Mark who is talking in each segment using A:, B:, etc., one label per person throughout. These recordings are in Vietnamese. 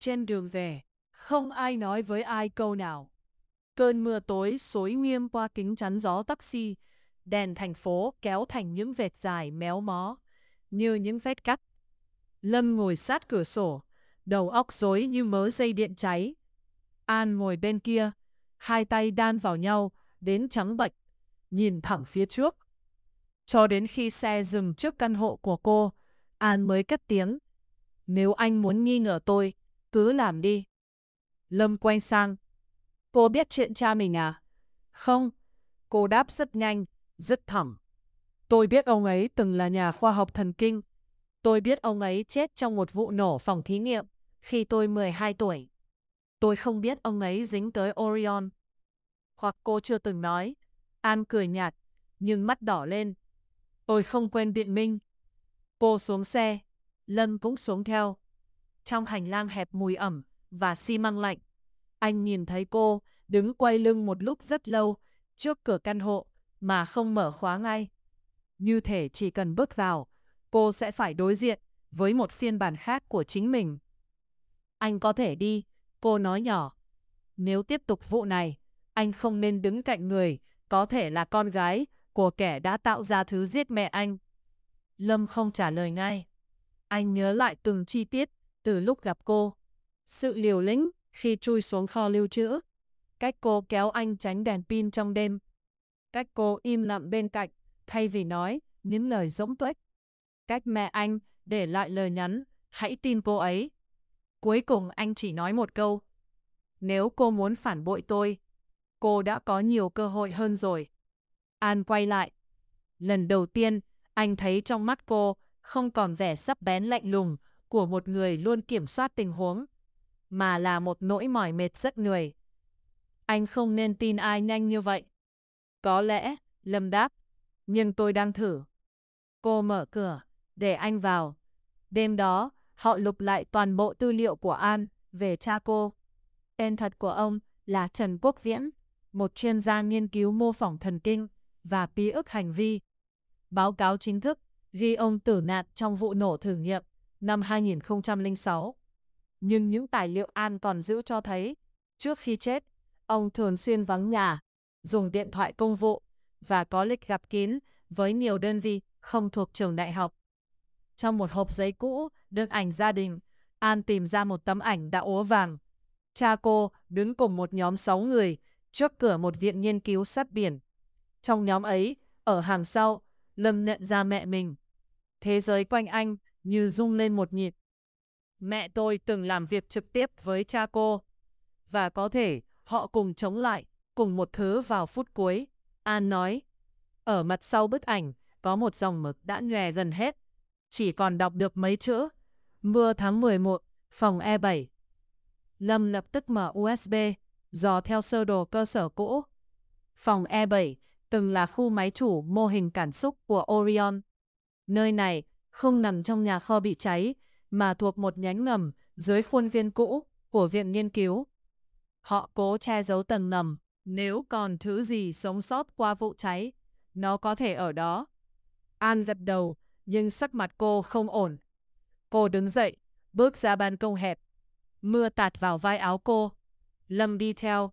A: Trên đường về, không ai nói với ai câu nào. Cơn mưa tối xối nghiêng qua kính chắn gió taxi, đèn thành phố kéo thành những vệt dài méo mó, như những vết cắt. Lâm ngồi sát cửa sổ, đầu óc rối như mớ dây điện cháy. An ngồi bên kia, hai tay đan vào nhau, đến trắng bệch, nhìn thẳng phía trước. Cho đến khi xe dừng trước căn hộ của cô, An mới cất tiếng. Nếu anh muốn nghi ngờ tôi, cứ làm đi. Lâm quay sang. Cô biết chuyện cha mình à? Không. Cô đáp rất nhanh, rất thẳng. Tôi biết ông ấy từng là nhà khoa học thần kinh. Tôi biết ông ấy chết trong một vụ nổ phòng thí nghiệm khi tôi 12 tuổi. Tôi không biết ông ấy dính tới Orion. Hoặc cô chưa từng nói. An cười nhạt, nhưng mắt đỏ lên. Tôi không quên biện minh. Cô xuống xe, Lâm cũng xuống theo. Trong hành lang hẹp mùi ẩm và xi măng lạnh, anh nhìn thấy cô đứng quay lưng một lúc rất lâu trước cửa căn hộ mà không mở khóa ngay. Như thể chỉ cần bước vào, cô sẽ phải đối diện với một phiên bản khác của chính mình. Anh có thể đi, cô nói nhỏ. Nếu tiếp tục vụ này, anh không nên đứng cạnh người có thể là con gái của kẻ đã tạo ra thứ giết mẹ anh. Lâm không trả lời ngay. Anh nhớ lại từng chi tiết từ lúc gặp cô. Sự liều lĩnh khi chui xuống kho lưu trữ. Cách cô kéo anh tránh đèn pin trong đêm. Cách cô im lặng bên cạnh thay vì nói những lời rỗng tuếch. Cách mẹ anh để lại lời nhắn, hãy tin cô ấy. Cuối cùng anh chỉ nói một câu. Nếu cô muốn phản bội tôi, cô đã có nhiều cơ hội hơn rồi. An quay lại. Lần đầu tiên, anh thấy trong mắt cô không còn vẻ sắc bén lạnh lùng của một người luôn kiểm soát tình huống, mà là một nỗi mỏi mệt rất người. Anh không nên tin ai nhanh như vậy. Có lẽ, Lâm đáp, nhưng tôi đang thử. Cô mở cửa, để anh vào. Đêm đó, họ lục lại toàn bộ tư liệu của An về cha cô. Tên thật của ông là Trần Quốc Viễn, một chuyên gia nghiên cứu mô phỏng thần kinh và ký ức hành vi. Báo cáo chính thức ghi ông tử nạn trong vụ nổ thử nghiệm năm 2006. Nhưng những tài liệu An còn giữ cho thấy, trước khi chết, ông thường xuyên vắng nhà, dùng điện thoại công vụ và có lịch gặp kín với nhiều đơn vị không thuộc trường đại học. Trong một hộp giấy cũ đựng ảnh gia đình, An tìm ra một tấm ảnh đã úa vàng. Cha cô đứng cùng một nhóm 6 người trước cửa một viện nghiên cứu sát biển. Trong nhóm ấy, ở hàng sau, Lâm nhận ra mẹ mình. Thế giới quanh anh như rung lên một nhịp. Mẹ tôi từng làm việc trực tiếp với cha cô. Và có thể họ cùng chống lại, cùng một thứ vào phút cuối. An nói. Ở mặt sau bức ảnh có một dòng mực đã nhòe gần hết. Chỉ còn đọc được mấy chữ. Mưa tháng 11, phòng E7. Lâm lập tức mở USB, dò theo sơ đồ cơ sở cũ. Phòng E7 từng là khu máy chủ mô hình cảm xúc của Orion. Nơi này không nằm trong nhà kho bị cháy, mà thuộc một nhánh ngầm dưới khuôn viên cũ của viện nghiên cứu. Họ cố che giấu tầng ngầm, nếu còn thứ gì sống sót qua vụ cháy, nó có thể ở đó. An gật đầu, nhưng sắc mặt cô không ổn. Cô đứng dậy, bước ra ban công hẹp. Mưa tạt vào vai áo cô. Lâm đi theo.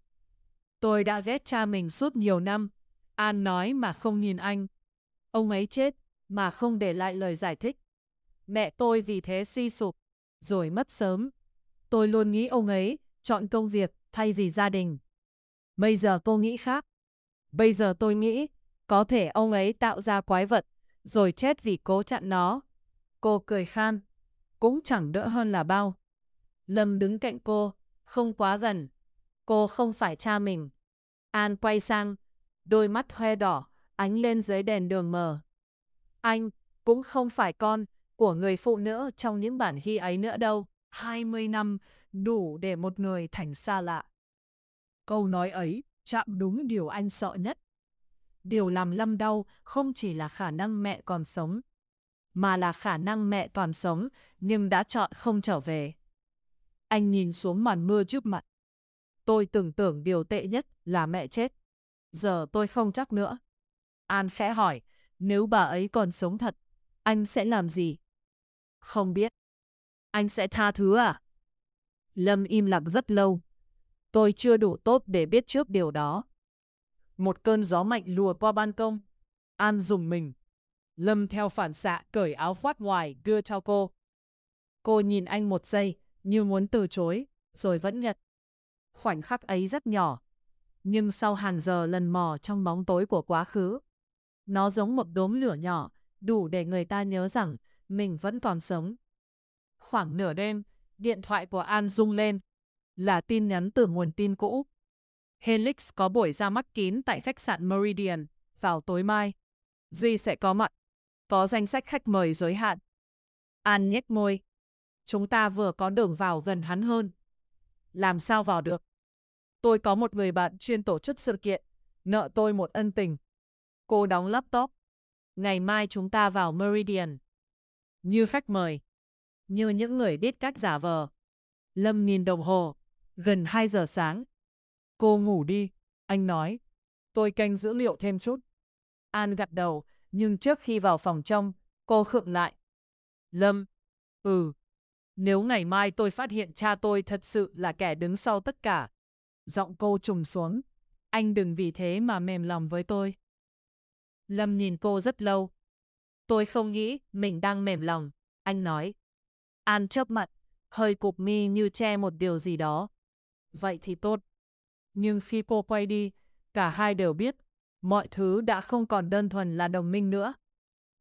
A: Tôi đã ghét cha mình suốt nhiều năm. An nói mà không nhìn anh. Ông ấy chết mà không để lại lời giải thích. Mẹ tôi vì thế suy sụp, rồi mất sớm. Tôi luôn nghĩ ông ấy chọn công việc thay vì gia đình. Bây giờ cô nghĩ khác. Bây giờ tôi nghĩ có thể ông ấy tạo ra quái vật, rồi chết vì cố chặn nó. Cô cười khan. Cũng chẳng đỡ hơn là bao. Lâm đứng cạnh cô, không quá gần. Cô không phải cha mình. An quay sang, đôi mắt hoe đỏ, ánh lên dưới đèn đường mờ. Anh cũng không phải con của người phụ nữ trong những bản ghi ấy nữa đâu. 20 năm đủ để một người thành xa lạ. Câu nói ấy chạm đúng điều anh sợ nhất. Điều làm Lâm đau không chỉ là khả năng mẹ còn sống, mà là khả năng mẹ còn sống nhưng đã chọn không trở về. Anh nhìn xuống màn mưa trước mặt. Tôi tưởng điều tệ nhất là mẹ chết. Giờ tôi không chắc nữa. An khẽ hỏi, nếu bà ấy còn sống thật, anh sẽ làm gì? Không biết. Anh sẽ tha thứ à? Lâm im lặng rất lâu. Tôi chưa đủ tốt để biết trước điều đó. Một cơn gió mạnh lùa qua ban công. An rùng mình. Lâm theo phản xạ cởi áo khoác ngoài đưa cho cô. Cô nhìn anh một giây như muốn từ chối, rồi vẫn nhận. Khoảnh khắc ấy rất nhỏ, nhưng sau hàng giờ lần mò trong bóng tối của quá khứ, nó giống một đốm lửa nhỏ, đủ để người ta nhớ rằng mình vẫn còn sống. Khoảng nửa đêm, điện thoại của An rung lên. Là tin nhắn từ nguồn tin cũ. Helix có buổi ra mắt kín tại khách sạn Meridian vào tối mai. Duy sẽ có mặt. Có danh sách khách mời giới hạn. An nhếch môi. Chúng ta vừa có đường vào gần hắn hơn. Làm sao vào được? Tôi có một người bạn chuyên tổ chức sự kiện, nợ tôi một ân tình. Cô đóng laptop. Ngày mai chúng ta vào Meridian. Như khách mời. Như những người biết cách giả vờ. Lâm nhìn đồng hồ. Gần 2 giờ sáng. Cô ngủ đi, anh nói. Tôi canh dữ liệu thêm chút. An gật đầu, nhưng trước khi vào phòng trong, cô khựng lại. Lâm. Nếu ngày mai tôi phát hiện cha tôi thật sự là kẻ đứng sau tất cả. Giọng cô trùng xuống. Anh đừng vì thế mà mềm lòng với tôi. Lâm nhìn cô rất lâu. Tôi không nghĩ mình đang mềm lòng, anh nói. An chớp mặt, hơi cụp mi như che một điều gì đó. Vậy thì tốt. Nhưng khi cô quay đi, cả hai đều biết mọi thứ đã không còn đơn thuần là đồng minh nữa.